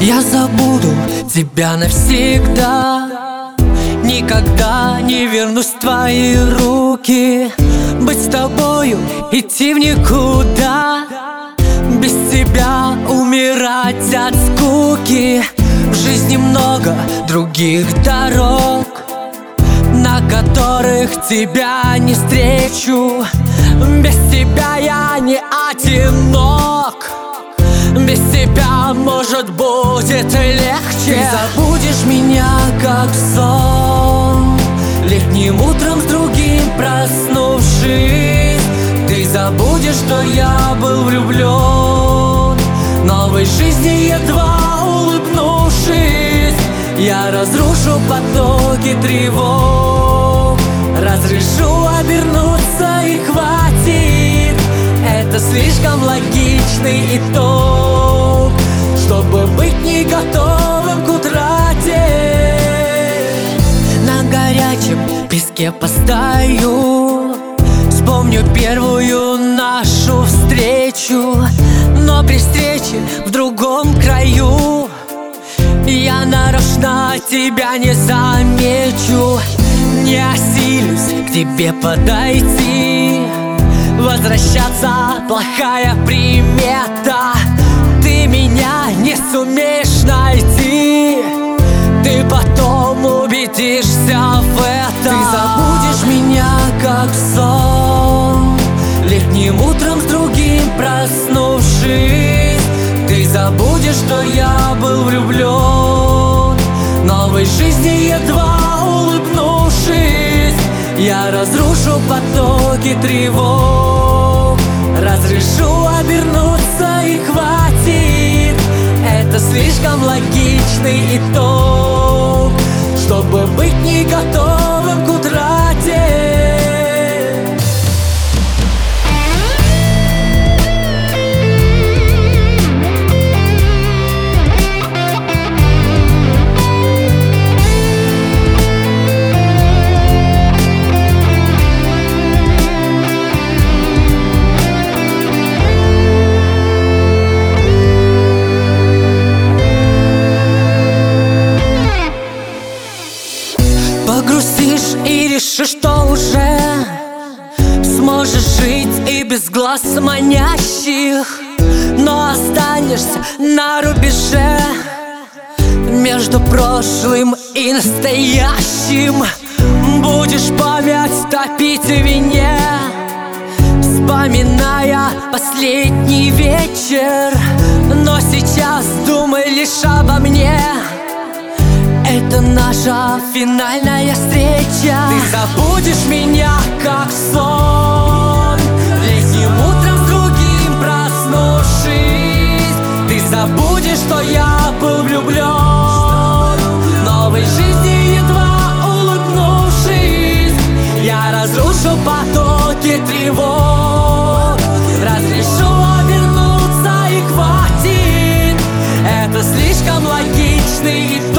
Я забуду тебя навсегда, никогда не вернусь в твои руки. Быть с тобою, идти в никуда, без тебя умирать от скуки. В жизни много других дорог, на которых тебя не встречу. Без тебя я не одинок, без тебя, может, будет легче. Ты забудешь меня, как сон, летним утром с другим проснувшись. Ты забудешь, что я был влюблен, новой жизни едва улыбнувшись. Я разрушу потоки тревог, разрешу обернуться и хватит. Это слишком логичный итог, чтобы быть не готовым к утрате. На горячем песке постою, вспомню первую нашу встречу. Но при встрече в другом краю я нарочно тебя не замечу. Не осилюсь к тебе подойти, возвращаться плохая примета. Ты меня не сумеешь найти, ты потом убедишься в этом. Ты забудешь меня, как сон, летним утром с другим проснувшись. Ты забудешь, что я был влюблен, новой жизни едва улыбнувшись. Я разрушу потоки тревог, разрешу обернуться и хватит. Это слишком логичный итог, чтобы быть не готовым к утрате. Погрустишь и решишь, что уже сможешь жить и без глаз манящих, но останешься на рубеже между прошлым и настоящим. Будешь память топить в вине, вспоминая последний вечер. Но сейчас думай лишь обо мне, это наша финальная встреча. Ты забудешь меня, как сон, летним утром с другим проснувшись. Ты забудешь, что я был влюблен, новой жизни едва улыбнувшись. Я разрушу потоки тревог, разрешу обернуться и хватит. Это слишком логичный итог,